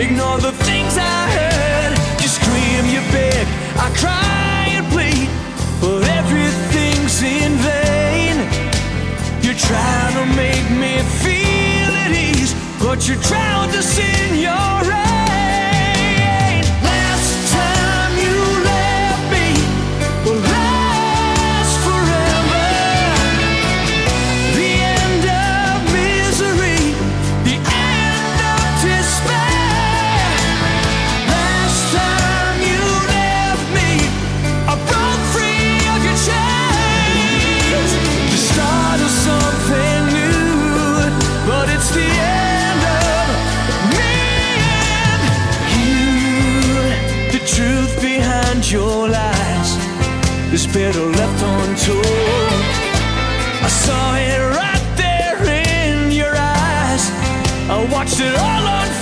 Ignore the things I heard. You scream, you beg, I cry and plead, but everything's in vain. You're trying to make me feel at ease, but you're drowned us in your rain. Last time you left me will last forever. The end of misery, the end of despair. Last time you left me, I broke free of your chains. The start of something new, but it's the end of me and you. The truth behind your lies is better left untold. I saw it right there in your eyes. I watched it all unfold.